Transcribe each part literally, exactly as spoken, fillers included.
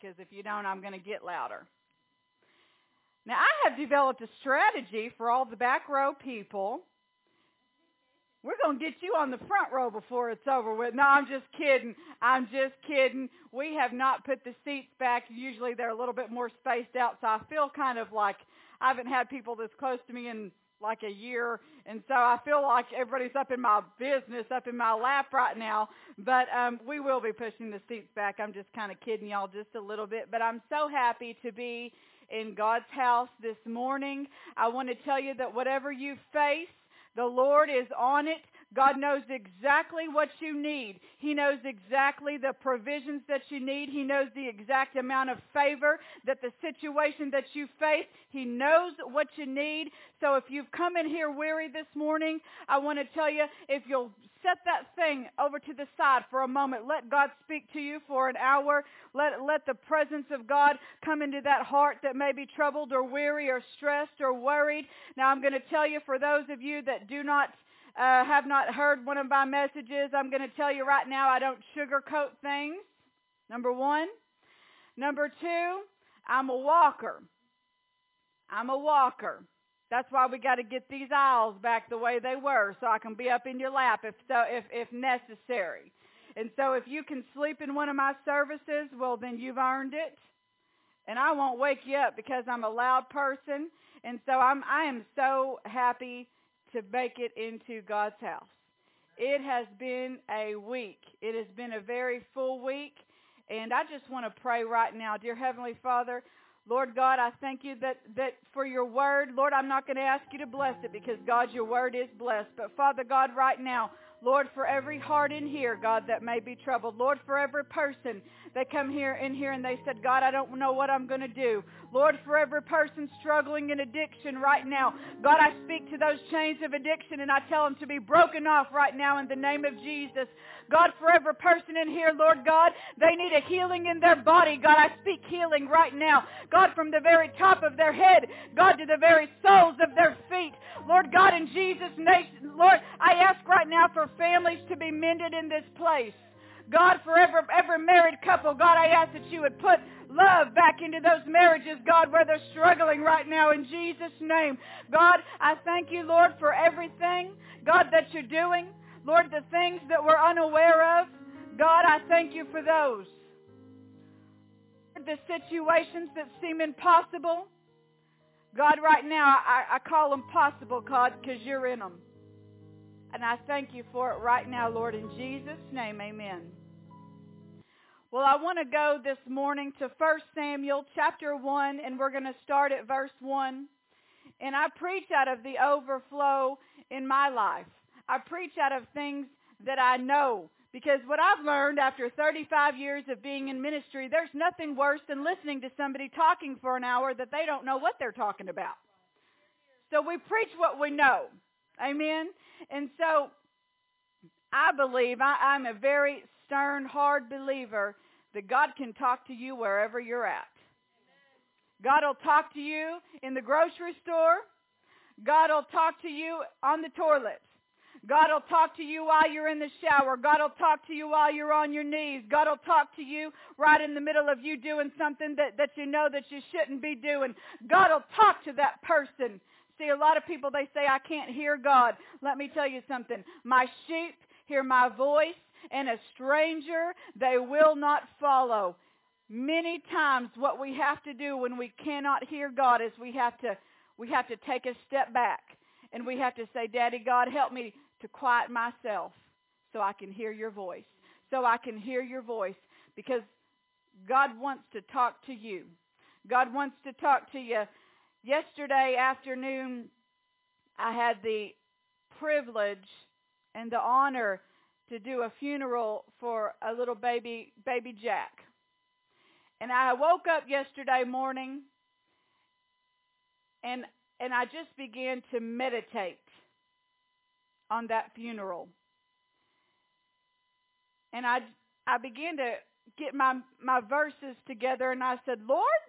because if you don't, I'm going to get louder. Now, I have developed a strategy for all the back row people. We're going to get you on the front row before it's over with. No, I'm just kidding. I'm just kidding. We have not put the seats back. Usually they're a little bit more spaced out, so I feel kind of like I haven't had people this close to me in like a year, and so I feel like everybody's up in my business, up in my lap right now, but um, we will be pushing the seats back. I'm just kind of kidding y'all just a little bit, but I'm so happy to be in God's house this morning. I want to tell you that whatever you face, the Lord is on it. God knows exactly what you need. He knows exactly the provisions that you need. He knows the exact amount of favor that the situation that you face, He knows what you need. So if you've come in here weary this morning, I want to tell you, if you'll set that thing over to the side for a moment, let God speak to you for an hour. Let, let the presence of God come into that heart that may be troubled or weary or stressed or worried. Now I'm going to tell you, for those of you that do not Uh, have not heard one of my messages, I'm going to tell you right now, I don't sugarcoat things, number one. Number two, I'm a walker. I'm a walker. That's why we got to get these aisles back the way they were, so I can be up in your lap if so, if, if necessary. And so if you can sleep in one of my services, well, then you've earned it. And I won't wake you up because I'm a loud person. And so I'm, I am so happy to make it into God's house. It has been a week. It has been a very full week. And I just want to pray right now. Dear Heavenly Father, Lord God, I thank you that, that for your word. Lord, I'm not going to ask you to bless it because, God, your word is blessed. But, Father God, right now, Lord, for every heart in here, God, that may be troubled. Lord, for every person that come here in here and they said, God, I don't know what I'm going to do. Lord, for every person struggling in addiction right now, God, I speak to those chains of addiction and I tell them to be broken off right now in the name of Jesus. God, for every person in here, Lord God, they need a healing in their body. God, I speak healing right now. God, from the very top of their head, God, to the very soles of their feet. Lord God, in Jesus' name, Lord, I ask right now for families to be mended in this place. God, for every, every married couple, God, I ask that you would put love back into those marriages, God, where they're struggling right now in Jesus' name. God, I thank you, Lord, for everything, God, that you're doing. Lord, the things that we're unaware of, God, I thank you for those. The situations that seem impossible, God, right now, I, I call them possible, God, because you're in them. And I thank you for it right now, Lord, in Jesus' name, amen. Well, I want to go this morning to First Samuel chapter one, and we're going to start at verse one. And I preach out of the overflow in my life. I preach out of things that I know. Because what I've learned after thirty-five years of being in ministry, there's nothing worse than listening to somebody talking for an hour that they don't know what they're talking about. So we preach what we know. Amen? And so I believe, I, I'm a very stern, hard believer that God can talk to you wherever you're at. God will talk to you in the grocery store. God will talk to you on the toilet. God will talk to you while you're in the shower. God will talk to you while you're on your knees. God will talk to you right in the middle of you doing something that, that you know that you shouldn't be doing. God will talk to that person. See, a lot of people, they say, I can't hear God. Let me tell you something. My sheep hear my voice, and a stranger they will not follow. Many times what we have to do when we cannot hear God is we have to we have to take a step back, and we have to say, Daddy God, help me to quiet myself so I can hear your voice, so I can hear your voice, because God wants to talk to you. God wants to talk to you. Yesterday afternoon, I had the privilege and the honor to do a funeral for a little baby, baby Jack. And I woke up yesterday morning, and and I just began to meditate on that funeral. And I, I began to get my, my verses together, and I said, Lord,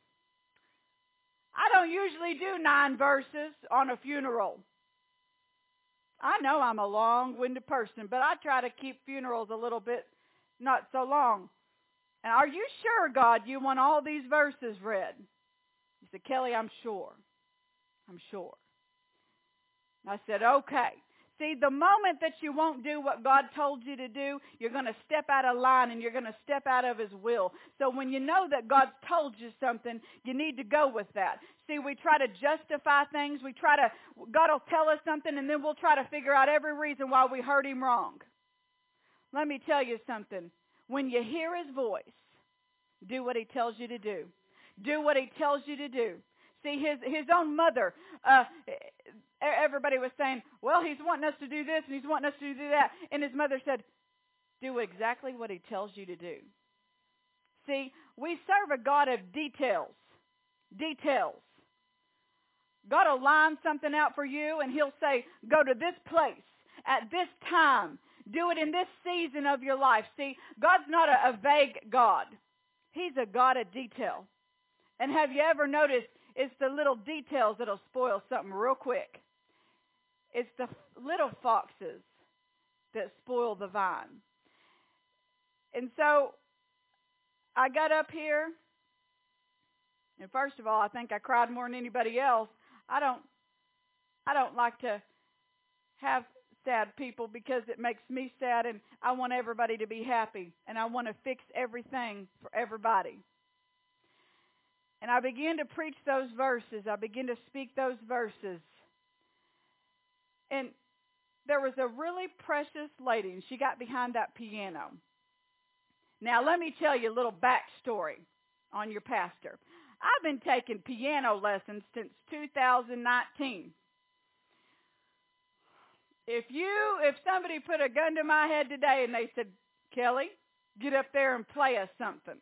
I don't usually do nine verses on a funeral. I know I'm a long-winded person, but I try to keep funerals a little bit not so long. And are you sure, God, you want all these verses read? He said, Kelly, I'm sure. I'm sure. I said, okay. See, the moment that you won't do what God told you to do, you're going to step out of line and you're going to step out of His will. So when you know that God's told you something, you need to go with that. See, we try to justify things. We try to, God will tell us something and then we'll try to figure out every reason why we heard Him wrong. Let me tell you something. When you hear His voice, do what He tells you to do. Do what He tells you to do. See, his, his own mother, uh, everybody was saying, well, He's wanting us to do this and He's wanting us to do that. And His mother said, do exactly what He tells you to do. See, we serve a God of details. Details. God will line something out for you and He'll say, go to this place at this time. Do it in this season of your life. See, God's not a, a vague God. He's a God of detail. And have you ever noticed it's the little details that'll spoil something real quick? It's the little foxes that spoil the vine. And so I got up here, and first of all, I think I cried more than anybody else. I don't, I don't like to have sad people because it makes me sad, and I want everybody to be happy, and I want to fix everything for everybody. And I began to preach those verses. I began to speak those verses. And there was a really precious lady, and she got behind that piano. Now, let me tell you a little backstory on your pastor. I've been taking piano lessons since two thousand nineteen. If you, if somebody put a gun to my head today and they said, Kelly, get up there and play us something,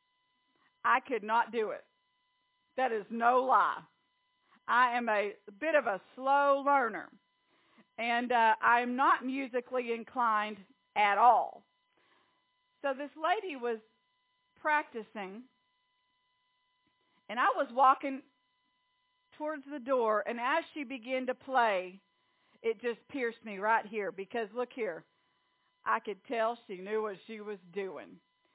I could not do it. That is no lie. I am a bit of a slow learner, and uh, I'm not musically inclined at all. So this lady was practicing, and I was walking towards the door, and as she began to play, it just pierced me right here, because look here, I could tell she knew what she was doing.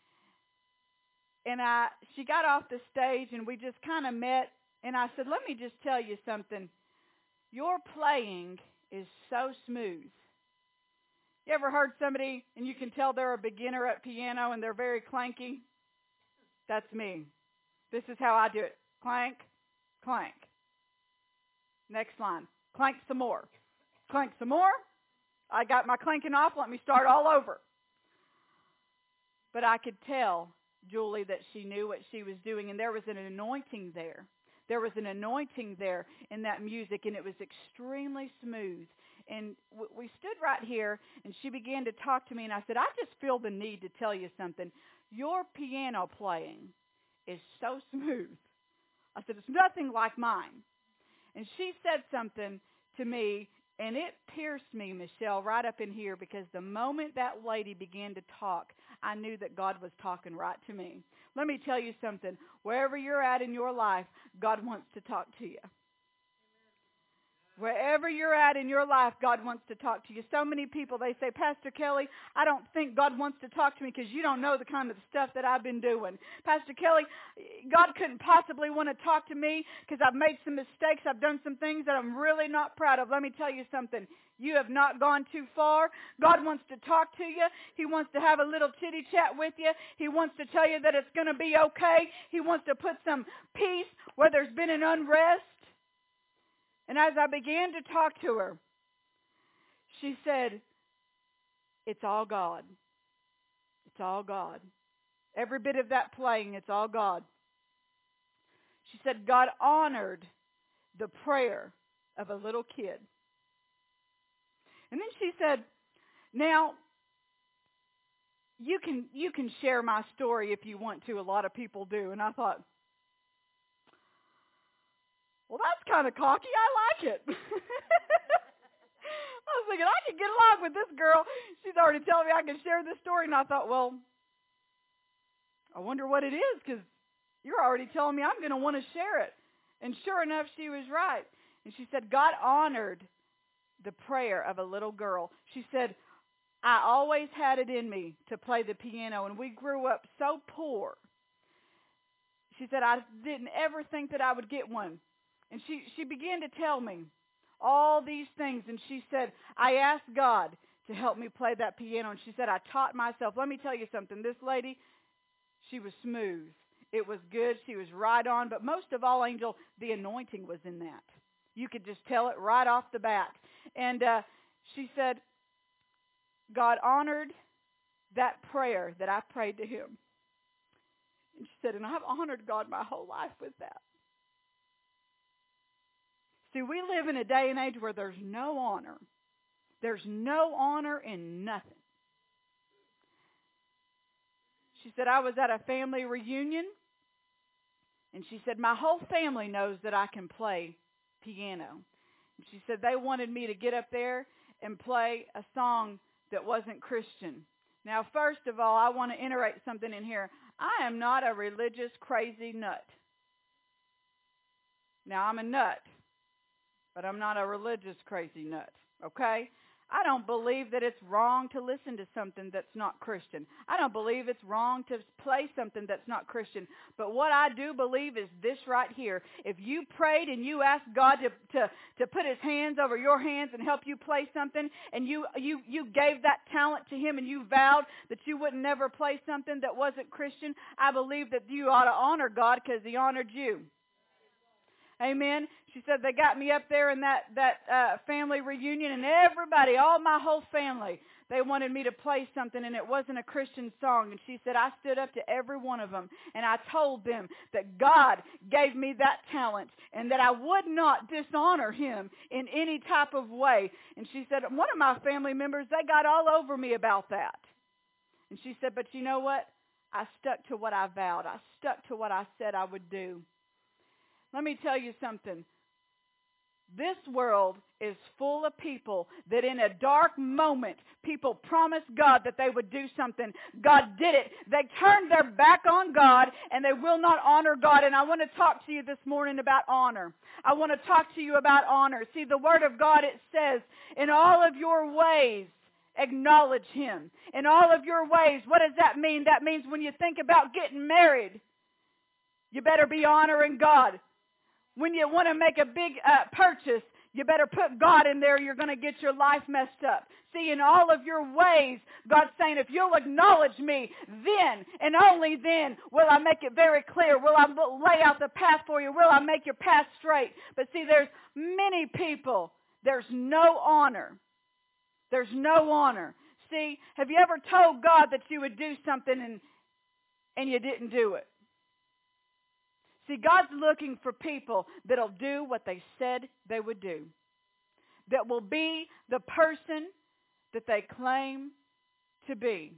And I, she got off the stage, and we just kind of met, and I said, let me just tell you something. Your playing is so smooth. You ever heard somebody, and you can tell they're a beginner at piano, and they're very clanky? That's me. This is how I do it. Clank, clank. Next line. Clank some more. Clank some more. I got my clanking off. Let me start all over. But I could tell Julie that she knew what she was doing, and there was an anointing there. There was an anointing there in that music, and it was extremely smooth. And w- we stood right here, and she began to talk to me, and I said, I just feel the need to tell you something. Your piano playing is so smooth. I said, it's nothing like mine. And she said something to me, and it pierced me, Michelle, right up in here, because the moment that lady began to talk, I knew that God was talking right to me. Let me tell you something. Wherever you're at in your life, God wants to talk to you. Wherever you're at in your life, God wants to talk to you. So many people, they say, Pastor Kelly, I don't think God wants to talk to me because you don't know the kind of stuff that I've been doing. Pastor Kelly, God couldn't possibly want to talk to me because I've made some mistakes. I've done some things that I'm really not proud of. Let me tell you something. You have not gone too far. God wants to talk to you. He wants to have a little chitty chat with you. He wants to tell you that it's going to be okay. He wants to put some peace where there's been an unrest. And as I began to talk to her, she said, it's all God. It's all God. Every bit of that playing, it's all God. She said, God honored the prayer of a little kid. And then she said, now, you can, you can share my story if you want to. A lot of people do. And I thought, well, that's kind of cocky. I like it. I was thinking, I can get along with this girl. She's already telling me I can share this story. And I thought, well, I wonder what it is, because you're already telling me I'm going to want to share it. And sure enough, she was right. And she said, God honored the prayer of a little girl. She said, I always had it in me to play the piano, and we grew up so poor. She said, I didn't ever think that I would get one. And she, she began to tell me all these things, and she said, I asked God to help me play that piano, and she said, I taught myself. Let me tell you something. This lady, she was smooth. It was good. She was right on. But most of all, Angel, the anointing was in that. You could just tell it right off the bat. And uh, she said, God honored that prayer that I prayed to him. And she said, and I've honored God my whole life with that. See, we live in a day and age where there's no honor. There's no honor in nothing. She said, I was at a family reunion, and she said, my whole family knows that I can play piano. And she said, they wanted me to get up there and play a song that wasn't Christian. Now, first of all, I want to iterate something in here. I am not a religious crazy nut. Now, I'm a nut, but I'm not a religious crazy nut, okay? I don't believe that it's wrong to listen to something that's not Christian. I don't believe it's wrong to play something that's not Christian. But what I do believe is this right here. If you prayed and you asked God to, to, to put his hands over your hands and help you play something, and you, you, you gave that talent to him and you vowed that you would never play something that wasn't Christian, I believe that you ought to honor God because he honored you. Amen. She said they got me up there in that, that uh, family reunion, and everybody, all my whole family, they wanted me to play something, and it wasn't a Christian song. And she said I stood up to every one of them, and I told them that God gave me that talent and that I would not dishonor him in any type of way. And she said one of my family members, they got all over me about that. And she said, but you know what? I stuck to what I vowed. I stuck to what I said I would do. Let me tell you something. This world is full of people that in a dark moment, people promised God that they would do something. God did it. They turned their back on God, and they will not honor God. And I want to talk to you this morning about honor. I want to talk to you about honor. See, the Word of God, it says, in all of your ways, acknowledge him. In all of your ways, what does that mean? That means when you think about getting married, you better be honoring God. When you want to make a big uh, purchase, you better put God in there. You're going to get your life messed up. See, in all of your ways, God's saying, if you'll acknowledge me, then and only then will I make it very clear. Will I lay out the path for you? Will I make your path straight? But see, there's many people. There's no honor. There's no honor. See, have you ever told God that you would do something and, and you didn't do it? See, God's looking for people that'll do what they said they would do. That will be the person that they claim to be.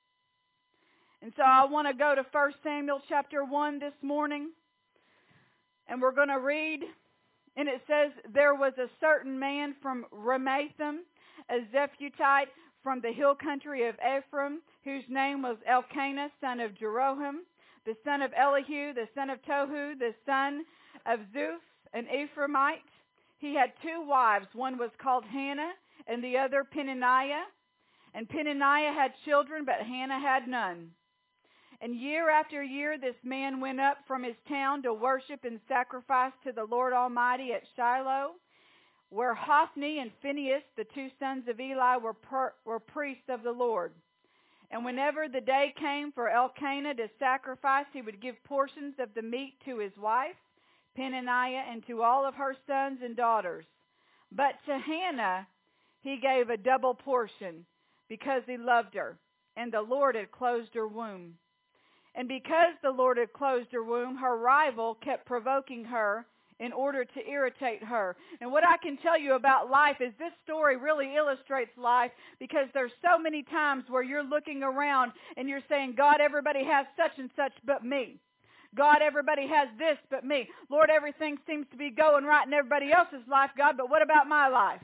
And so I want to go to First Samuel chapter one this morning. And we're going to read. And it says, there was a certain man from Ramathim, a Zephutite from the hill country of Ephraim, whose name was Elkanah, son of Jeroham, the son of Elihu, the son of Tohu, the son of Zuph, an Ephraimite. He had two wives. One was called Hannah, and the other Peninnah. And Peninnah had children, but Hannah had none. And year after year this man went up from his town to worship and sacrifice to the Lord Almighty at Shiloh, where Hophni and Phinehas, the two sons of Eli, were, per, were priests of the Lord. And whenever the day came for Elkanah to sacrifice, he would give portions of the meat to his wife, Peninnah, and to all of her sons and daughters. But to Hannah he gave a double portion, because he loved her, and the Lord had closed her womb. And because the Lord had closed her womb, her rival kept provoking her in order to irritate her. And what I can tell you about life is this story really illustrates life, because there's so many times where you're looking around and you're saying, God, everybody has such and such but me. God, everybody has this but me. Lord, everything seems to be going right in everybody else's life, God, but what about my life?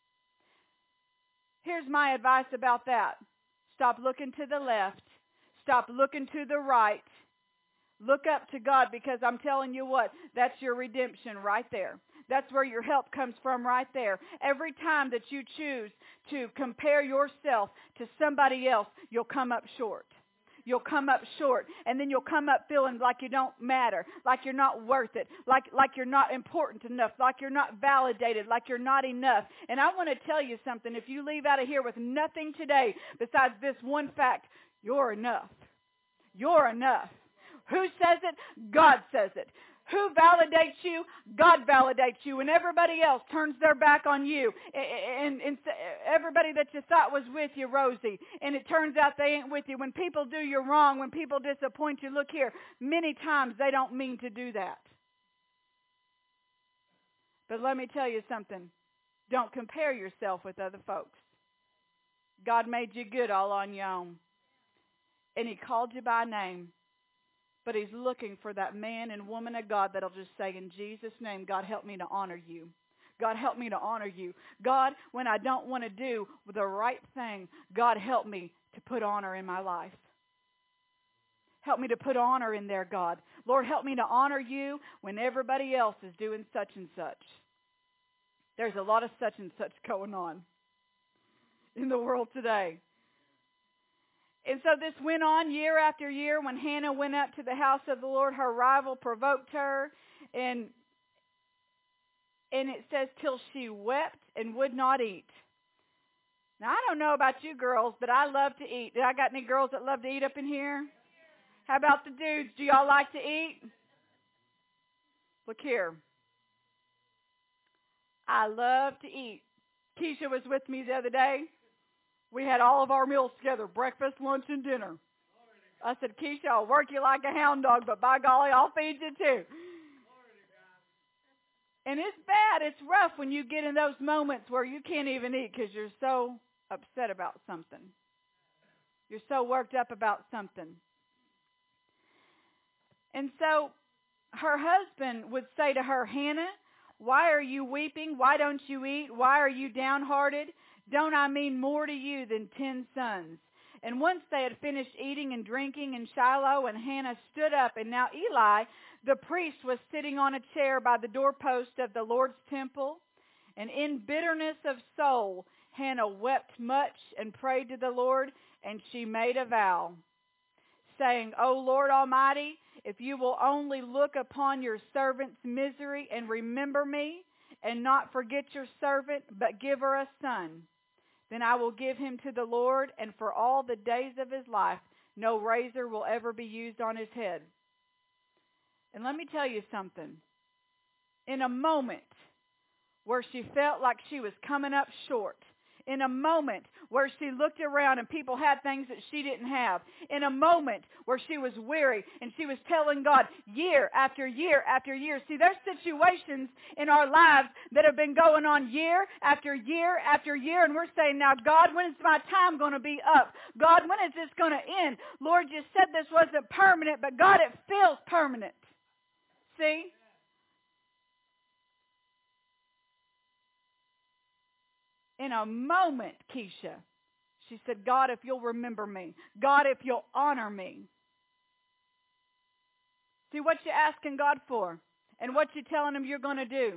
Here's my advice about that. Stop looking to the left. Stop looking to the right. Look up to God, because I'm telling you what, that's your redemption right there. That's where your help comes from right there. Every time that you choose to compare yourself to somebody else, you'll come up short. You'll come up short, and then you'll come up feeling like you don't matter, like you're not worth it, like, like you're not important enough, like you're not validated, like you're not enough. And I want to tell you something. If you leave out of here with nothing today besides this one fact, you're enough. You're enough. Who says it? God says it. Who validates you? God validates you. And everybody else turns their back on you. And, and, and everybody that you thought was with you, Rosie, and it turns out they ain't with you. When people do you wrong, when people disappoint you, look here, many times they don't mean to do that. But let me tell you something. Don't compare yourself with other folks. God made you good all on your own. And He called you by name. But He's looking for that man and woman of God that'll just say, in Jesus' name, God, help me to honor you. God, help me to honor you. God, when I don't want to do the right thing, God, help me to put honor in my life. Help me to put honor in there, God. Lord, help me to honor you when everybody else is doing such and such. There's a lot of such and such going on in the world today. And so this went on year after year. When Hannah went up to the house of the Lord, her rival provoked her. And, and it says, till she wept and would not eat. Now, I don't know about you girls, but I love to eat. I got any girls that love to eat up in here? How about the dudes? Do y'all like to eat? Look here. I love to eat. Keisha was with me the other day. We had all of our meals together, breakfast, lunch, and dinner. I said, Keisha, I'll work you like a hound dog, but by golly, I'll feed you too. And it's bad. It's rough when you get in those moments where you can't even eat because you're so upset about something. You're so worked up about something. And so her husband would say to her, Hannah, why are you weeping? Why don't you eat? Why are you downhearted? Don't I mean more to you than ten sons? And once they had finished eating and drinking in Shiloh, and Hannah stood up, and now Eli, the priest, was sitting on a chair by the doorpost of the Lord's temple. And in bitterness of soul, Hannah wept much and prayed to the Lord, and she made a vow, saying, O Lord Almighty, if you will only look upon your servant's misery and remember me, and not forget your servant, but give her a son, then I will give him to the Lord, and for all the days of his life, no razor will ever be used on his head. And let me tell you something. In a moment where she felt like she was coming up short, in a moment where she looked around and people had things that she didn't have, in a moment where she was weary and she was telling God year after year after year. See, there's situations in our lives that have been going on year after year after year, and we're saying, now, God, when is my time going to be up? God, when is this going to end? Lord, you said this wasn't permanent, but God, it feels permanent. See? In a moment, Keisha, she said, God, if you'll remember me. God, if you'll honor me. See what you're asking God for and what you're telling him you're going to do.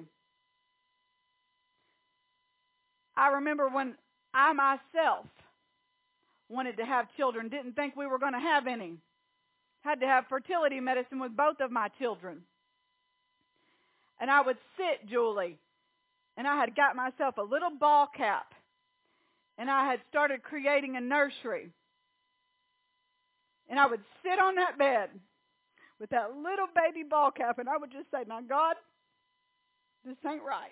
I remember when I myself wanted to have children, didn't think we were going to have any. Had to have fertility medicine with both of my children. And I would sit, Julie, and I had got myself a little ball cap, and I had started creating a nursery. And I would sit on that bed with that little baby ball cap, and I would just say, now, God, this ain't right.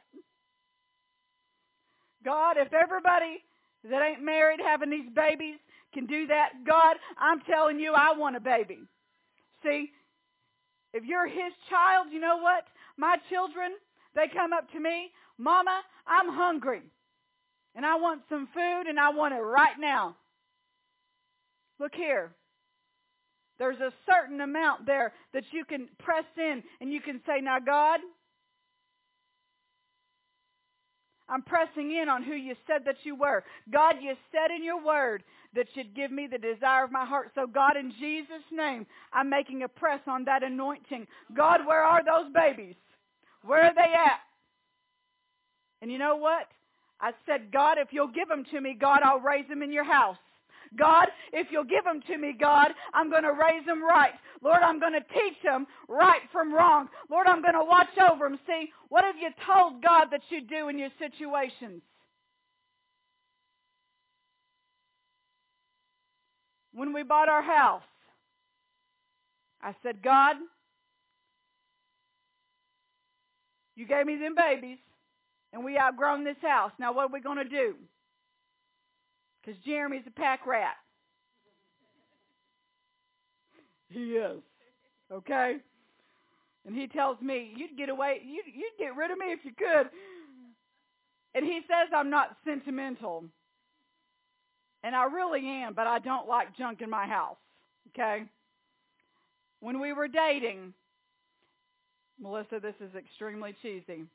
God, if everybody that ain't married having these babies can do that, God, I'm telling you, I want a baby. See, if you're his child, you know what? My children, they come up to me, Mama, I'm hungry, and I want some food, and I want it right now. Look here. There's a certain amount there that you can press in, and you can say, now, God, I'm pressing in on who you said that you were. God, you said in your word that you'd give me the desire of my heart. So God, in Jesus' name, I'm making a press on that anointing. God, where are those babies? Where are they at? And you know what? I said, God, if you'll give them to me, God, I'll raise them in your house. God, if you'll give them to me, God, I'm going to raise them right. Lord, I'm going to teach them right from wrong. Lord, I'm going to watch over them. See, what have you told God that you do in your situations? When we bought our house, I said, God, you gave me them babies, and we outgrown this house. Now what are we going to do? Because Jeremy's a pack rat. He is. Okay? And he tells me, you'd get away, you'd, you'd get rid of me if you could. And he says I'm not sentimental. And I really am, but I don't like junk in my house. Okay? When we were dating, Melissa, this is extremely cheesy.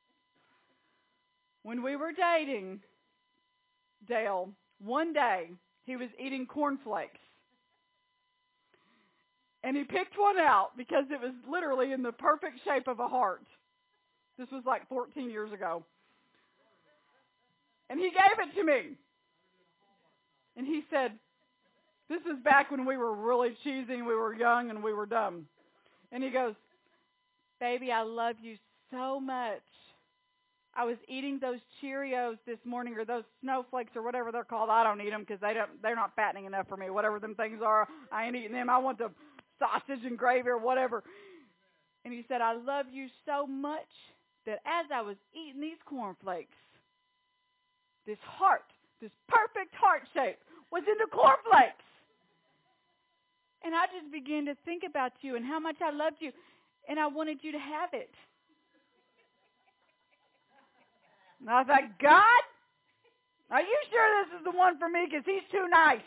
When we were dating, Dale, one day he was eating cornflakes. And he picked one out because it was literally in the perfect shape of a heart. This was like fourteen years ago. And he gave it to me. And he said, this is back when we were really cheesy and we were young and we were dumb. And he goes, baby, I love you so much. I was eating those Cheerios this morning, or those snowflakes, or whatever they're called. I don't eat them because they don't, they're not fattening enough for me. Whatever them things are, I ain't eating them. I want the sausage and gravy or whatever. And he said, I love you so much that as I was eating these cornflakes, this heart, this perfect heart shape, was in the cornflakes. And I just began to think about you and how much I loved you, and I wanted you to have it. And I was like, God, are you sure this is the one for me? Because he's too nice.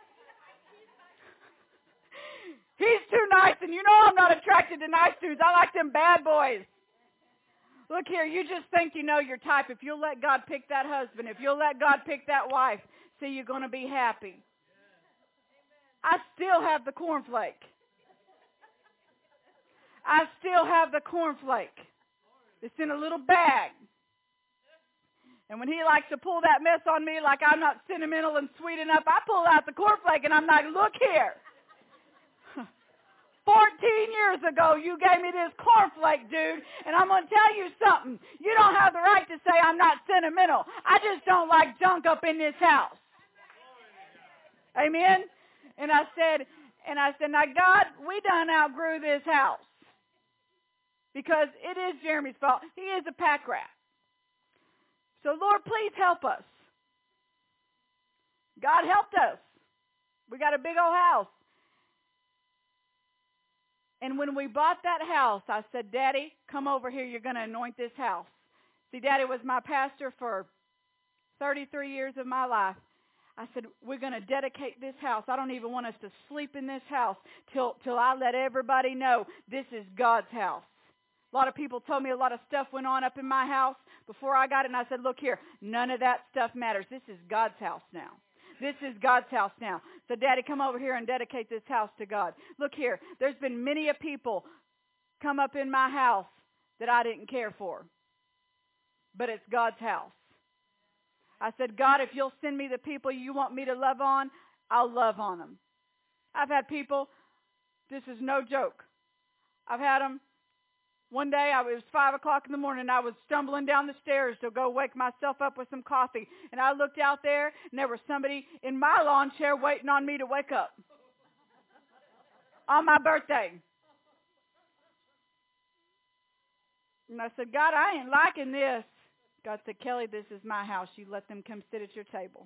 He's too nice, and you know I'm not attracted to nice dudes. I like them bad boys. Look here, you just think you know your type. If you'll let God pick that husband, if you'll let God pick that wife, see, you're going to be happy. I still have the cornflake. I still have the cornflake. It's in a little bag. And when he likes to pull that mess on me like I'm not sentimental and sweet enough, I pull out the cornflake and I'm like, look here. Fourteen years ago, you gave me this cornflake, dude, and I'm going to tell you something. You don't have the right to say I'm not sentimental. I just don't like junk up in this house. Amen? And I said, and I said, now, God, we done outgrew this house. Because it is Jeremy's fault. He is a pack rat. So, Lord, please help us. God helped us. We got a big old house. And when we bought that house, I said, Daddy, come over here. You're going to anoint this house. See, Daddy was my pastor for thirty-three years of my life. I said, we're going to dedicate this house. I don't even want us to sleep in this house till, till I let everybody know this is God's house. A lot of people told me a lot of stuff went on up in my house before I got it. And I said, look here, none of that stuff matters. This is God's house now. This is God's house now. So, Daddy, come over here and dedicate this house to God. Look here, there's been many a people come up in my house that I didn't care for. But it's God's house. I said, God, if you'll send me the people you want me to love on, I'll love on them. I've had people, this is no joke. I've had them. One day, I was five o'clock in the morning, I was stumbling down the stairs to go wake myself up with some coffee. And I looked out there, and there was somebody in my lawn chair waiting on me to wake up. On my birthday. And I said, God, I ain't liking this. God said, Kelly, this is my house. You let them come sit at your table.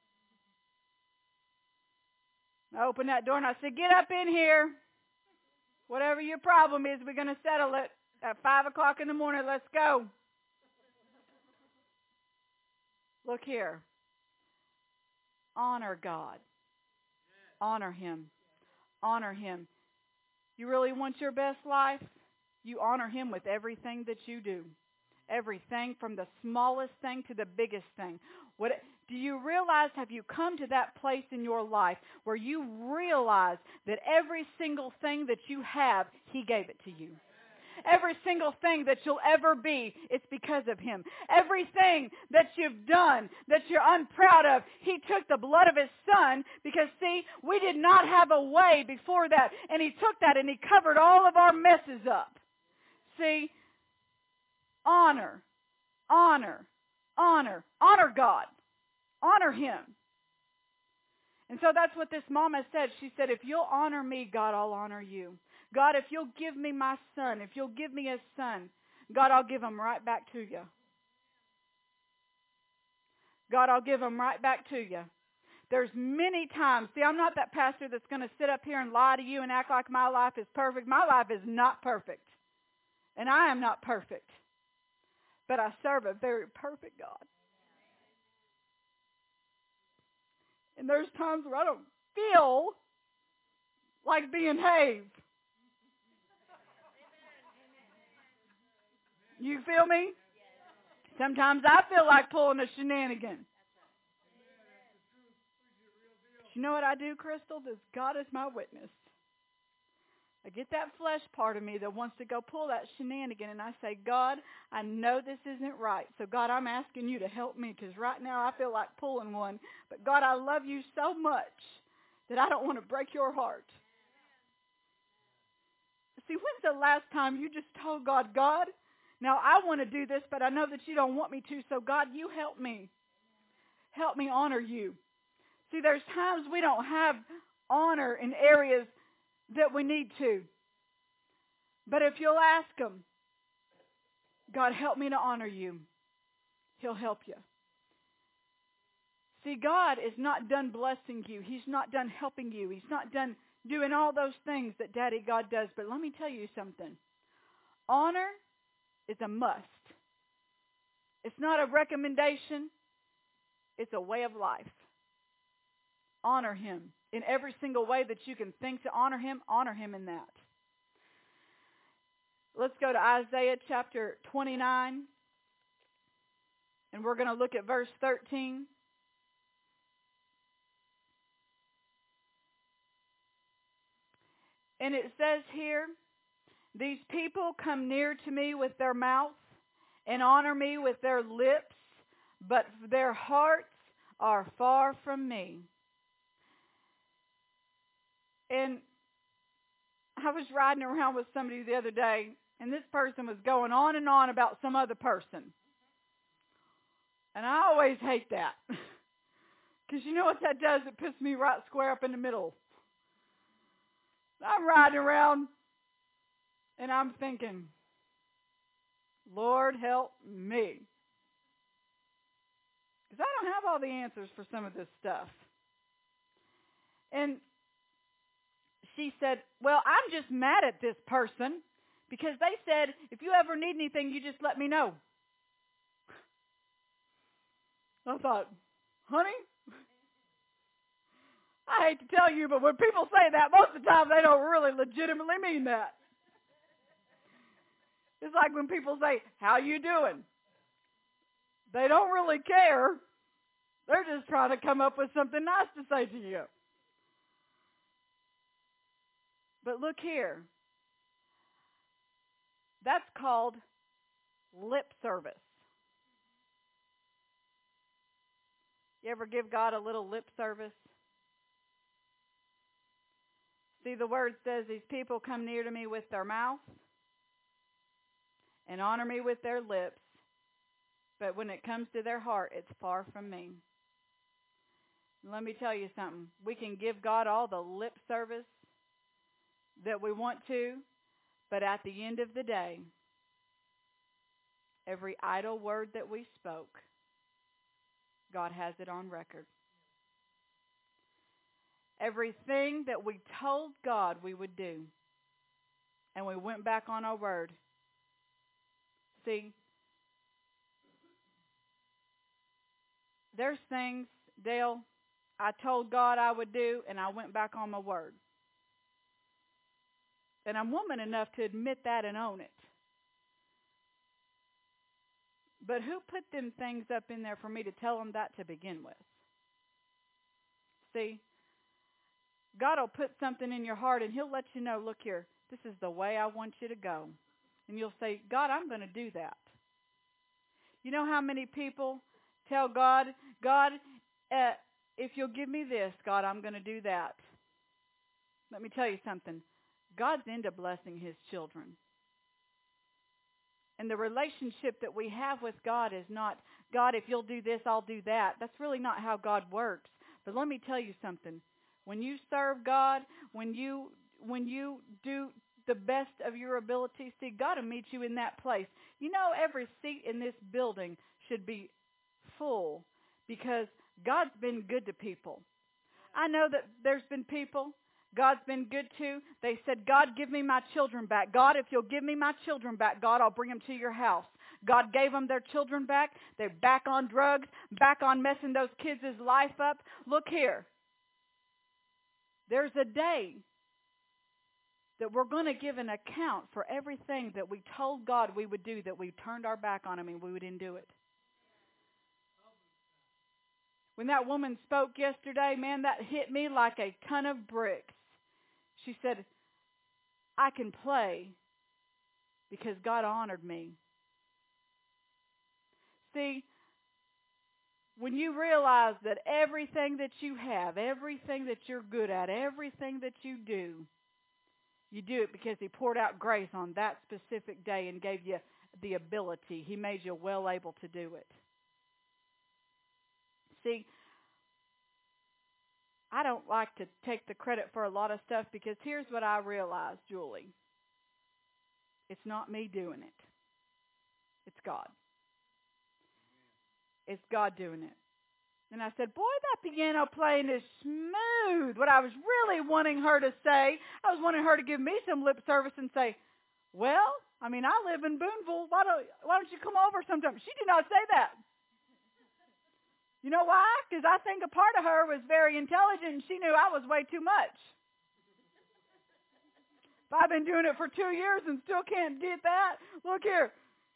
I opened that door, and I said, get up in here. Whatever your problem is, we're going to settle it. At five o'clock in the morning, let's go. Look here. Honor God. Honor Him. Honor Him. You really want your best life? You honor Him with everything that you do. Everything from the smallest thing to the biggest thing. What do you realize? Have you come to that place in your life where you realize that every single thing that you have, He gave it to you? Every single thing that you'll ever be, it's because of Him. Everything that you've done that you're unproud of, He took the blood of His Son because, see, we did not have a way before that. And He took that and He covered all of our messes up. See, honor, honor, honor, honor God. Honor Him. And so that's what this mama said. She said, if you'll honor me, God, I'll honor you. God, if you'll give me my son, if you'll give me a son, God, I'll give him right back to you. God, I'll give him right back to you. There's many times, see, I'm not that pastor that's going to sit up here and lie to you and act like my life is perfect. My life is not perfect. And I am not perfect. But I serve a very perfect God. And there's times where I don't feel like being Have. You feel me? Sometimes I feel like pulling a shenanigan. But you know what I do, Crystal? This God is my witness. I get that flesh part of me that wants to go pull that shenanigan, and I say, God, I know this isn't right. So, God, I'm asking you to help me, because right now I feel like pulling one. But, God, I love you so much that I don't want to break your heart. See, when's the last time you just told God, God, now I want to do this, but I know that you don't want me to, so, God, you help me. Help me honor you. See, there's times we don't have honor in areas that we need to. But if you'll ask Him, God, help me to honor you, He'll help you. See, God is not done blessing you. He's not done helping you. He's not done doing all those things that Daddy God does. But let me tell you something. Honor is a must. It's not a recommendation. It's a way of life. Honor Him. In every single way that you can think to honor Him, honor Him in that. Let's go to Isaiah chapter twenty-nine. And we're going to look at verse thirteen. And it says here, these people come near to me with their mouths and honor me with their lips, but their hearts are far from me. And I was riding around with somebody the other day, and this person was going on and on about some other person. And I always hate that. Because you know what that does? It puts me right square up in the middle. I'm riding around, and I'm thinking, Lord, help me. Because I don't have all the answers for some of this stuff. And she said, well, I'm just mad at this person because they said, if you ever need anything, you just let me know. I thought, honey, I hate to tell you, but when people say that, most of the time they don't really legitimately mean that. It's like when people say, how you doing? They don't really care. They're just trying to come up with something nice to say to you. But look here. That's called lip service. You ever give God a little lip service? See, the word says these people come near to me with their mouth and honor me with their lips, but when it comes to their heart, it's far from me. Let me tell you something. We can give God all the lip service that we want to, but at the end of the day, every idle word that we spoke, God has it on record. Everything that we told God we would do, and we went back on our word. See, there's things, Dale, I told God I would do, and I went back on my word. And I'm woman enough to admit that and own it. But who put them things up in there for me to tell them that to begin with? See, God will put something in your heart and He'll let you know, look here, this is the way I want you to go. And you'll say, God, I'm going to do that. You know how many people tell God, God, uh, if you'll give me this, God, I'm going to do that. Let me tell you something. God's into blessing His children. And the relationship that we have with God is not, God, if you'll do this, I'll do that. That's really not how God works. But let me tell you something. When you serve God, when you when you do the best of your ability, see, God will meet you in that place. You know, every seat in this building should be full because God's been good to people. I know that there's been people God's been good to. They said, God, give me my children back. God, if you'll give me my children back, God, I'll bring them to your house. God gave them their children back. They're back on drugs, back on messing those kids' life up. Look here. There's a day that we're going to give an account for everything that we told God we would do, that we turned our back on Him and we didn't do it. When that woman spoke yesterday, man, that hit me like a ton of bricks. She said, I can play because God honored me. See, when you realize that everything that you have, everything that you're good at, everything that you do, you do it because He poured out grace on that specific day and gave you the ability. He made you well able to do it. See, I don't like to take the credit for a lot of stuff because here's what I realized, Julie. It's not me doing it. It's God. It's God doing it. And I said, boy, that piano playing is smooth. What I was really wanting her to say, I was wanting her to give me some lip service and say, well, I mean, I live in Boonville. Why don't, why don't you come over sometime? She did not say that. You know why? Because I think a part of her was very intelligent and she knew I was way too much. If I've been doing it for two years and still can't get that, look here.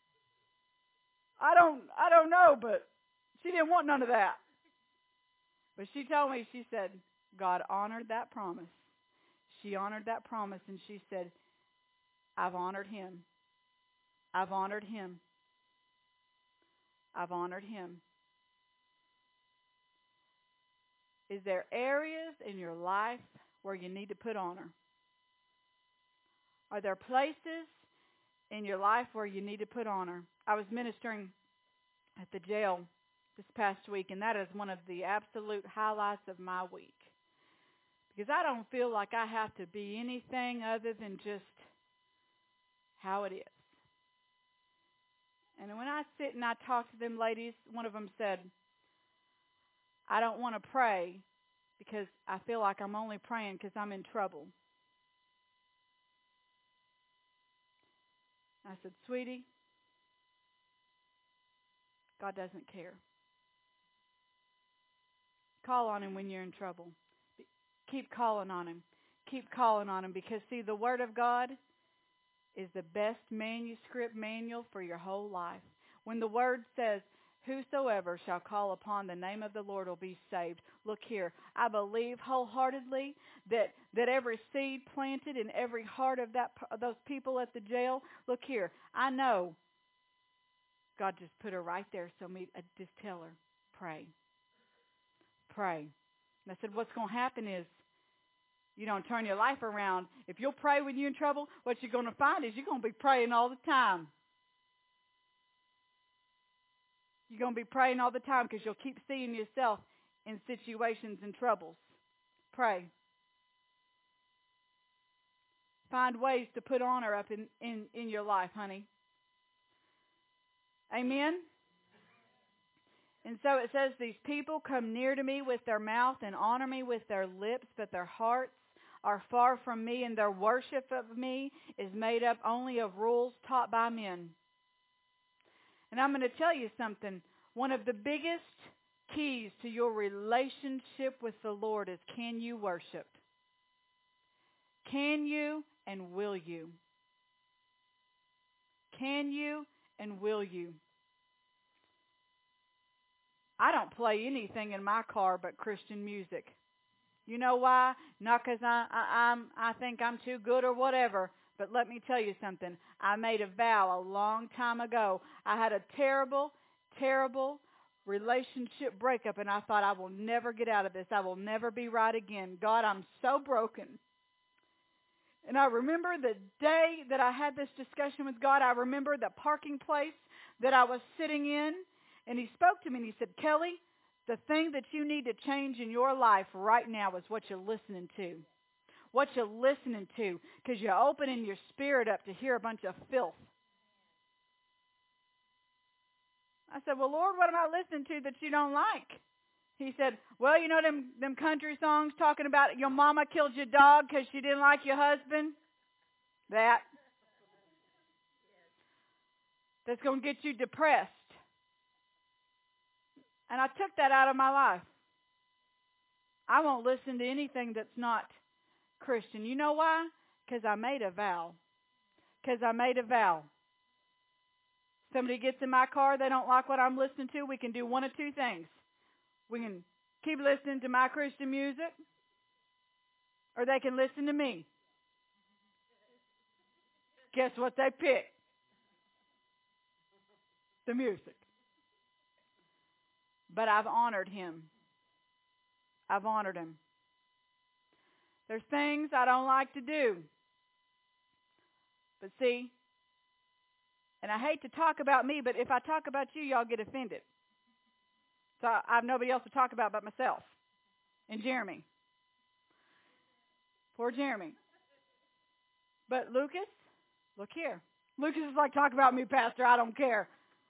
I don't, I don't know, but she didn't want none of that. But she told me, she said, God honored that promise. She honored that promise, and she said, I've honored Him. I've honored Him. I've honored Him. Is there areas in your life where you need to put honor? Are there places in your life where you need to put honor? I was ministering at the jail this past week, and that is one of the absolute highlights of my week. Because I don't feel like I have to be anything other than just how it is. And when I sit and I talk to them ladies, one of them said, I don't want to pray because I feel like I'm only praying because I'm in trouble. I said, sweetie, God doesn't care. Call on Him when you're in trouble. Keep calling on Him. Keep calling on Him because, see, the Word of God is the best manuscript manual for your whole life. When the Word says, whosoever shall call upon the name of the Lord will be saved. Look here, I believe wholeheartedly that, that every seed planted in every heart of that those people at the jail, look here, I know God just put her right there, so me I just tell her, pray. Pray. And I said, what's going to happen is you don't turn your life around. If you'll pray when you're in trouble, what you're going to find is you're going to be praying all the time. You're going to be praying all the time because you'll keep seeing yourself in situations and troubles. Pray. Find ways to put honor up in, in, in your life, honey. Amen? And so it says, these people come near to me with their mouth and honor me with their lips, but their hearts are far from me, and their worship of me is made up only of rules taught by men. And I'm going to tell you something. One of the biggest keys to your relationship with the Lord is, can you worship? Can you and will you? Can you and will you? I don't play anything in my car but Christian music. You know why? Not because I, I, I'm, I think I'm too good or whatever. But let me tell you something. I made a vow a long time ago. I had a terrible, terrible relationship breakup, and I thought, I will never get out of this. I will never be right again. God, I'm so broken. And I remember the day that I had this discussion with God. I remember the parking place that I was sitting in, and He spoke to me, and He said, Kelly, the thing that you need to change in your life right now is what you're listening to. What you're listening to, because you're opening your spirit up to hear a bunch of filth. I said, well, Lord, what am I listening to that you don't like? He said, well, you know them, them country songs talking about your mama killed your dog because she didn't like your husband? That. That's going to get you depressed. And I took that out of my life. I won't listen to anything that's not Christian. You know why? Because I made a vow. Because I made a vow. Somebody gets in my car, they don't like what I'm listening to, we can do one of two things. We can keep listening to my Christian music, or they can listen to me. Guess what they pick? The music. But I've honored him. I've honored him. There's things I don't like to do. But see, and I hate to talk about me, but if I talk about you, y'all get offended. So I have nobody else to talk about but myself and Jeremy. Poor Jeremy. But Lucas, look here. Lucas is like, talk about me, Pastor. I don't care.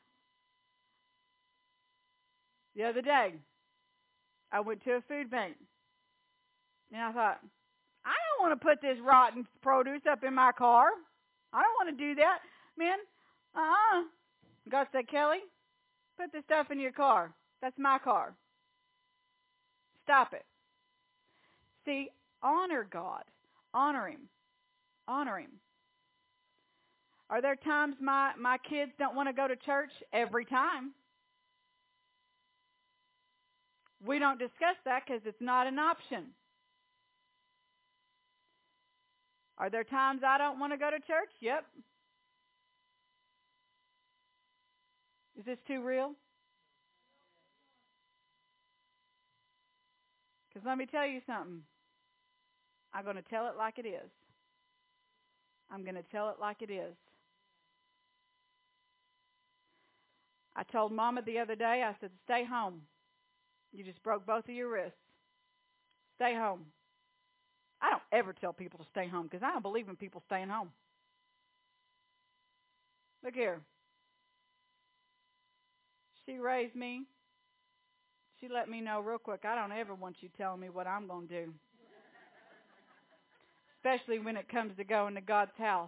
The other day, I went to a food bank. And I thought, I don't want to put this rotten produce up in my car. I don't want to do that. Man, uh-uh. God said, Kelly, put this stuff in your car. That's my car. Stop it. See, honor God. Honor Him. Honor Him. Are there times my, my kids don't want to go to church? Every time. We don't discuss that because it's not an option. Are there times I don't want to go to church? Yep. Is this too real? Because let me tell you something. I'm going to tell it like it is. I'm going to tell it like it is. I told Mama the other day, I said, stay home. You just broke both of your wrists. Stay home. I don't ever tell people to stay home because I don't believe in people staying home. Look here. She raised me. She let me know real quick, I don't ever want you telling me what I'm going to do. Especially when it comes to going to God's house.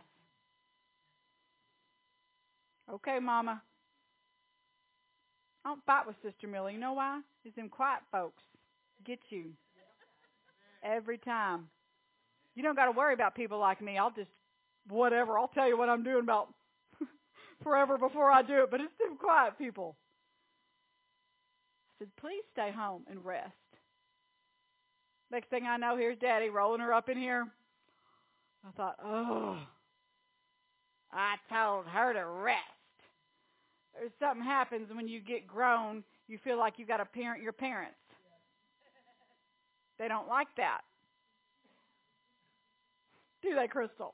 Okay, Mama. I don't fight with Sister Millie. You know why? It's them quiet folks get you. Every time. You don't got to worry about people like me. I'll just, whatever. I'll tell you what I'm doing about forever before I do it. But it's them quiet people. I said, please stay home and rest. Next thing I know, here's Daddy rolling her up in here. I thought, oh, I told her to rest. There's something happens when you get grown, you feel like you got to parent your parents. They don't like that. Do they, Crystal?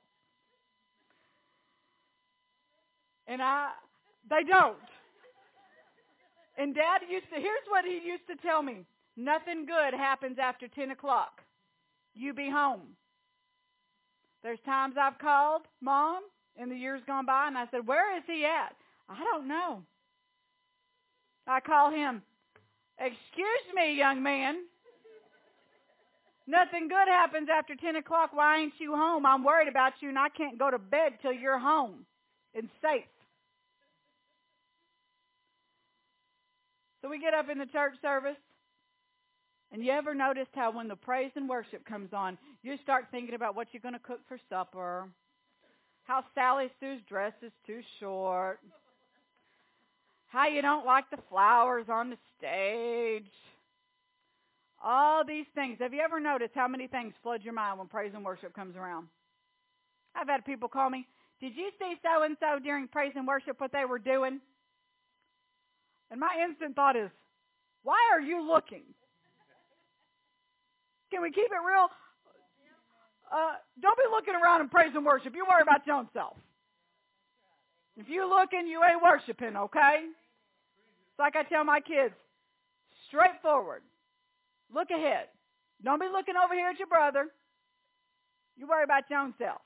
And I, they don't. And Dad used to, here's what he used to tell me. Nothing good happens after ten o'clock. You be home. There's times I've called Mom in the years gone by, and I said, where is he at? I don't know. I call him, excuse me, young man. Nothing good happens after ten o'clock. Why ain't you home? I'm worried about you, and I can't go to bed till you're home and safe. So we get up in the church service, and you ever noticed how when the praise and worship comes on, you start thinking about what you're going to cook for supper, how Sally Sue's dress is too short, how you don't like the flowers on the stage. All these things. Have you ever noticed how many things flood your mind when praise and worship comes around? I've had people call me, did you see so-and-so during praise and worship, what they were doing? And my instant thought is, why are you looking? Can we keep it real? Uh, don't be looking around in praise and worship. You worry about your own self. If you're looking, you ain't worshiping, okay? It's like I tell my kids, straightforward. Look ahead. Don't be looking over here at your brother. You worry about your own self.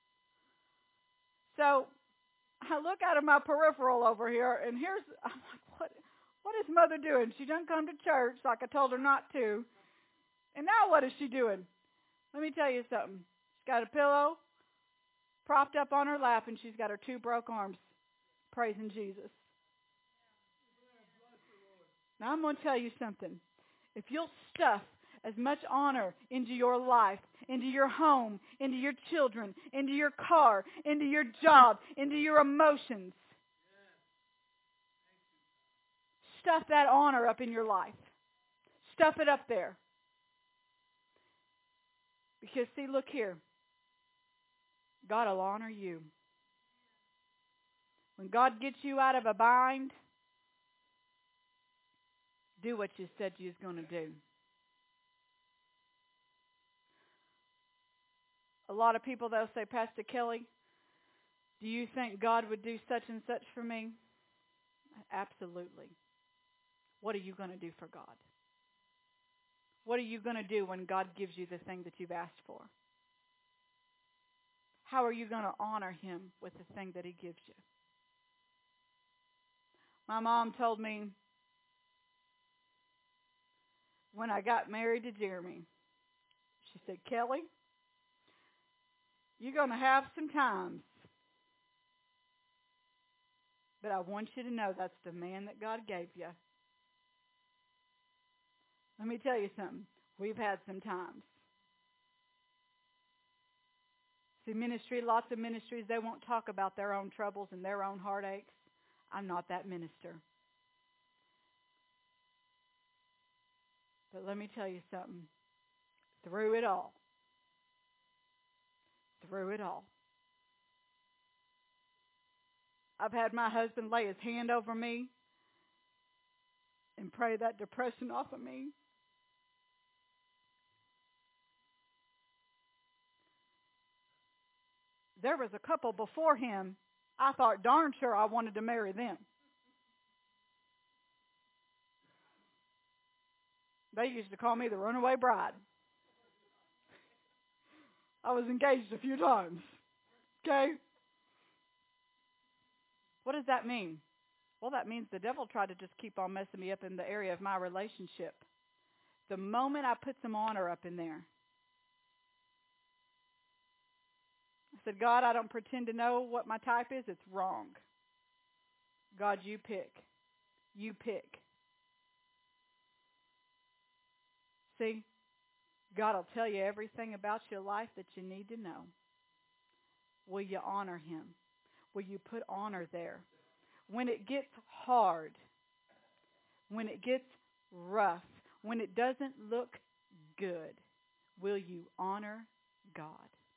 So I look out of my peripheral over here, and here's, I'm like, what, what is Mother doing? She doesn't come to church like I told her not to. And now what is she doing? Let me tell you something. She's got a pillow propped up on her lap, and she's got her two broke arms praising Jesus. Now I'm going to tell you something. If you'll stuff as much honor into your life, into your home, into your children, into your car, into your job, into your emotions, stuff that honor up in your life. Stuff it up there. Because, see, look here. God will honor you. When God gets you out of a bind, do what you said you was going to do. A lot of people, they'll say, Pastor Kelly, do you think God would do such and such for me? Absolutely. What are you going to do for God? What are you going to do when God gives you the thing that you've asked for? How are you going to honor him with the thing that he gives you? My mom told me when I got married to Jeremy, she said, Kelly, you're going to have some times, but I want you to know that's the man that God gave you. Let me tell you something. We've had some times. See, ministry, lots of ministries, they won't talk about their own troubles and their own heartaches. I'm not that minister. But let me tell you something. Through it all, through it all, I've had my husband lay his hand over me and pray that depression off of me. There was a couple before him, I thought darn sure I wanted to marry them. They used to call me the runaway bride. I was engaged a few times. Okay? What does that mean? Well, that means the devil tried to just keep on messing me up in the area of my relationship. The moment I put some honor up in there, I said, God, I don't pretend to know what my type is. It's wrong. God, you pick. You pick. See, God will tell you everything about your life that you need to know. Will you honor him? Will you put honor there? When it gets hard, when it gets rough, when it doesn't look good, will you honor God?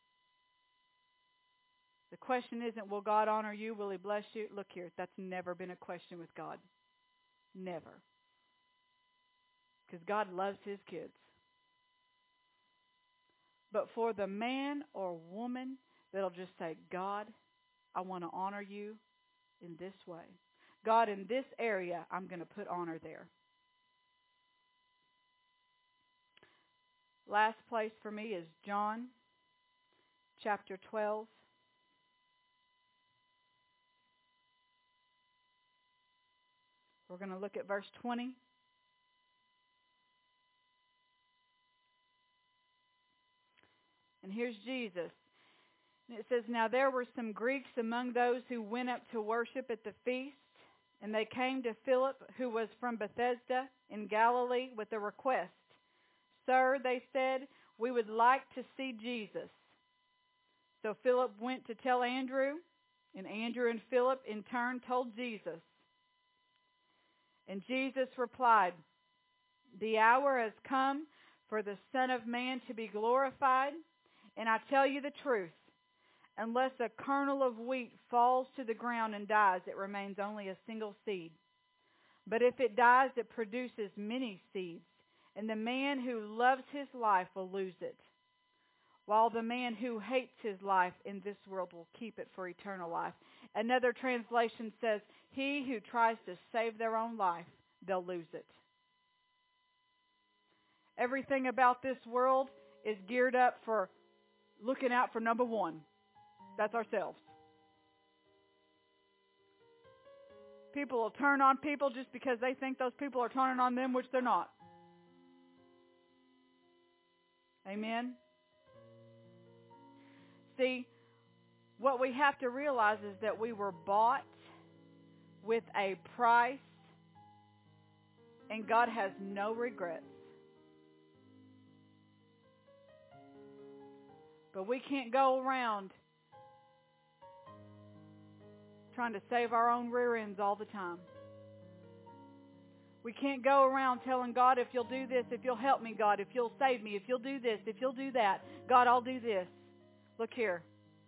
The question isn't, will God honor you? Will he bless you? Look here, that's never been a question with God. Never. Because God loves his kids. But for the man or woman that'll just say, God, I want to honor you in this way. God, in this area, I'm going to put honor there. Last place for me is John chapter twelve. We're going to look at verse twenty. And here's Jesus. And it says, now there were some Greeks among those who went up to worship at the feast. And they came to Philip, who was from Bethsaida in Galilee, with a request. Sir, they said, we would like to see Jesus. So Philip went to tell Andrew. And Andrew and Philip in turn told Jesus. And Jesus replied, the hour has come for the Son of Man to be glorified. And I tell you the truth, unless a kernel of wheat falls to the ground and dies, it remains only a single seed. But if it dies, it produces many seeds. And the man who loves his life will lose it, while the man who hates his life in this world will keep it for eternal life. Another translation says, he who tries to save their own life, they'll lose it. Everything about this world is geared up for looking out for number one. That's ourselves. People will turn on people just because they think those people are turning on them, which they're not. Amen? See, what we have to realize is that we were bought with a price, and God has no regrets. But we can't go around trying to save our own rear ends all the time. We can't go around telling God, if you'll do this, if you'll help me, God, if you'll save me, if you'll do this, if you'll do that, God, I'll do this. Look here.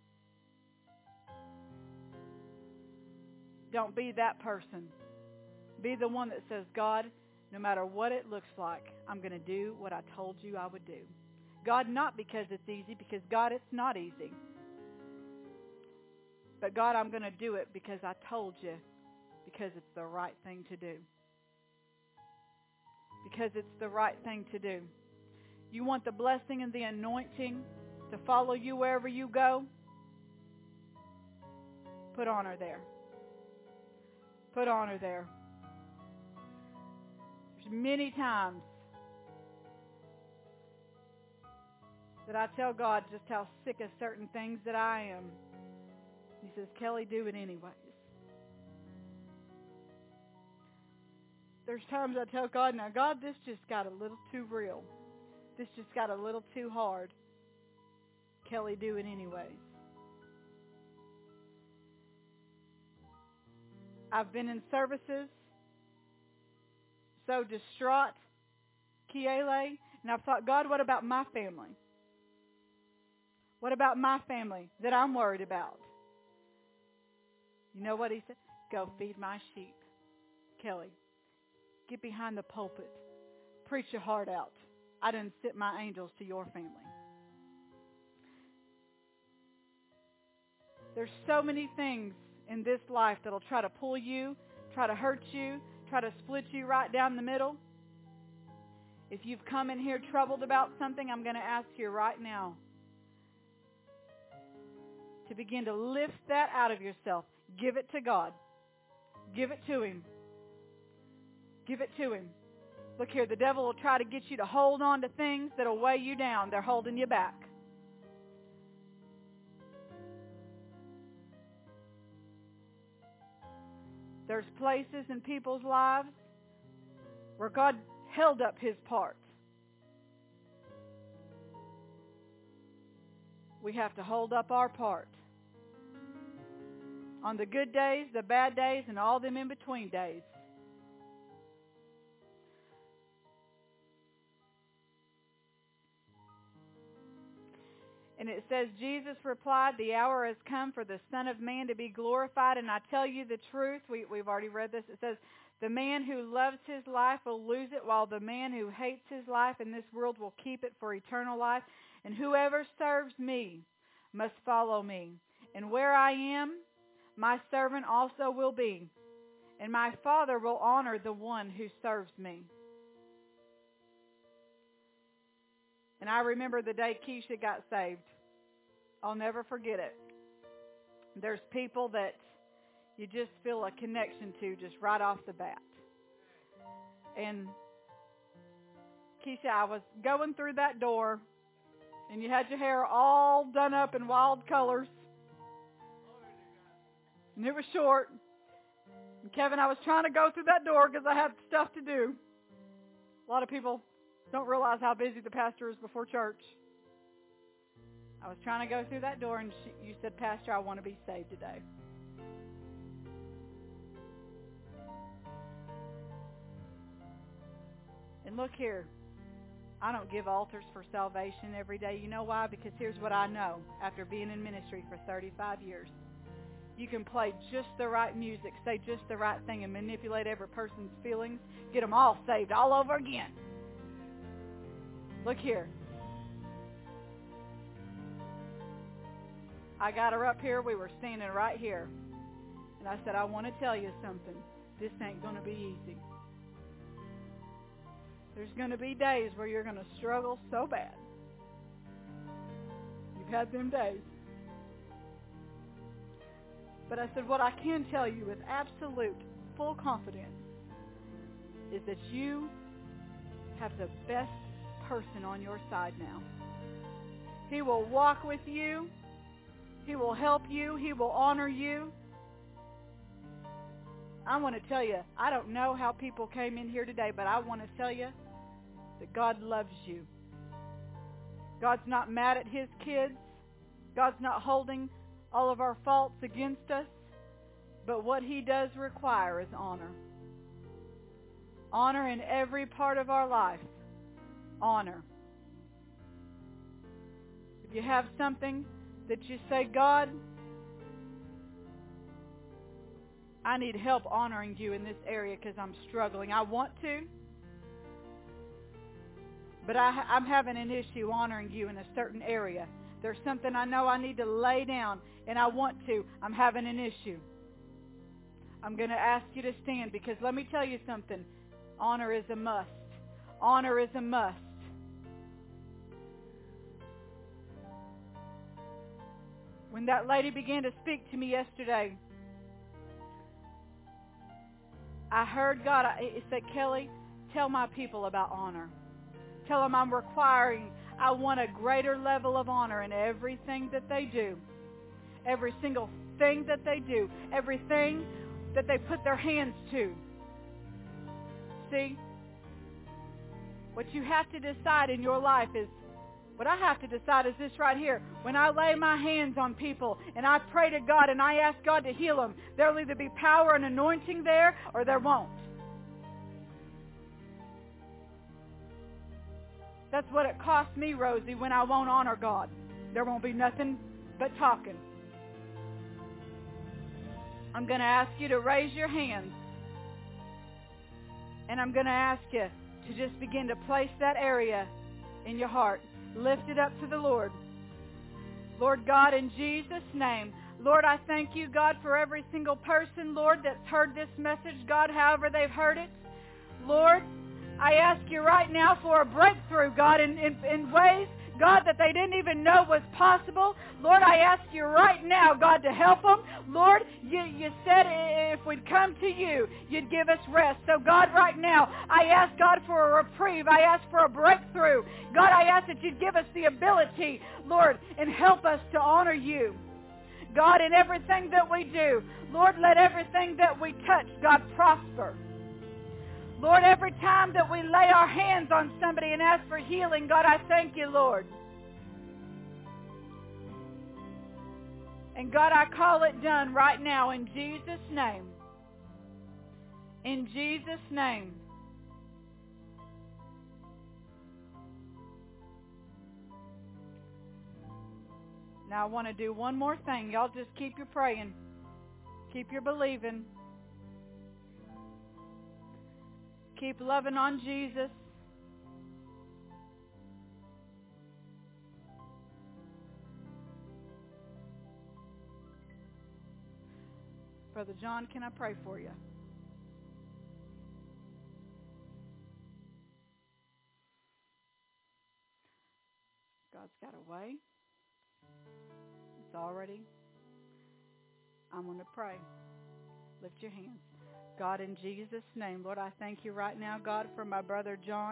Don't be that person. Be the one that says, God, no matter what it looks like, I'm going to do what I told you I would do. God, not because it's easy, because God, it's not easy. But God, I'm going to do it because I told you, because it's the right thing to do. Because it's the right thing to do. You want the blessing and the anointing to follow you wherever you go? Put honor there. Put honor there. There's many times that I tell God just how sick of certain things that I am. He says, Kelly, do it anyways. There's times I tell God, now God, this just got a little too real. This just got a little too hard. Kelly, do it anyways. I've been in services so distraught, Kiele, and I've thought, God, what about my family? What about my family that I'm worried about? You know what he said? Go feed my sheep. Kelly, get behind the pulpit. Preach your heart out. I didn't send my angels to your family. There's so many things in this life that'll try to pull you, try to hurt you, try to split you right down the middle. If you've come in here troubled about something, I'm going to ask you right now to begin to lift that out of yourself. Give it to God. Give it to Him. Give it to Him. Look here, the devil will try to get you to hold on to things that'll weigh you down. They're holding you back. There's places in people's lives where God held up His part. We have to hold up our part. On the good days, the bad days, and all them in-between days. And it says, Jesus replied, the hour has come for the Son of Man to be glorified. And I tell you the truth, we, we've already read this. It says, the man who loves his life will lose it, while the man who hates his life in this world will keep it for eternal life. And whoever serves me must follow me. And where I am, my servant also will be. And my Father will honor the one who serves me. And I remember the day Keisha got saved. I'll never forget it. There's people that you just feel a connection to just right off the bat. And Keisha, I was going through that door, and you had your hair all done up in wild colors. And it was short. And Kevin, I was trying to go through that door because I had stuff to do. A lot of people don't realize how busy the pastor is before church. I was trying to go through that door, and she, you said, Pastor, I want to be saved today. And look here, I don't give altars for salvation every day. You know why? Because here's what I know after being in ministry for thirty-five years. You can play just the right music, say just the right thing, and manipulate every person's feelings, get them all saved all over again. Look here. I got her up here. We were standing right here. And I said, I want to tell you something. This ain't going to be easy. There's going to be days where you're going to struggle so bad. You've had them days. But I said, what I can tell you with absolute, full confidence is that you have the best person on your side now. He will walk with you. He will help you. He will honor you. I want to tell you, I don't know how people came in here today, but I want to tell you that God loves you. God's not mad at His kids. God's not holding all of our faults against us. But what He does require is honor. Honor in every part of our life. Honor. If you have something that you say, God, I need help honoring you in this area because I'm struggling. I want to, but I, I'm having an issue honoring you in a certain area. There's something I know I need to lay down, and I want to. I'm having an issue. I'm going to ask you to stand because let me tell you something. Honor is a must. Honor is a must. When that lady began to speak to me yesterday, I heard God, it said, Kelly, tell my people about honor. Tell them I'm requiring, I want a greater level of honor in everything that they do. Every single thing that they do. Everything that they put their hands to. See, what you have to decide in your life is, what I have to decide is this right here. When I lay my hands on people and I pray to God and I ask God to heal them, there'll either be power and anointing there or there won't. That's what it costs me, Rosie, when I won't honor God. There won't be nothing but talking. I'm going to ask you to raise your hands. And I'm going to ask you to just begin to place that area in your heart. Lift it up to the Lord. Lord God, in Jesus' name, Lord, I thank you, God, for every single person, Lord, that's heard this message, God, however they've heard it. Lord, I ask you right now for a breakthrough, God, in, in, in ways, God, that they didn't even know was possible. Lord, I ask you right now, God, to help them. Lord, you, you said if we'd come to you, you'd give us rest. So, God, right now, I ask, God, for a reprieve. I ask for a breakthrough. God, I ask that you'd give us the ability, Lord, and help us to honor you. God, in everything that we do, Lord, let everything that we touch, God, prosper. Lord, every time that we lay our hands on somebody and ask for healing, God, I thank you, Lord. And God, I call it done right now in Jesus' name. In Jesus' name. Now I want to do one more thing. Y'all just keep your praying. Keep your believing. Keep loving on Jesus. Brother John, can I pray for you? God's got a way. It's already. I'm going to pray. Lift your hands. God, in Jesus' name, Lord, I thank you right now, God, for my brother John.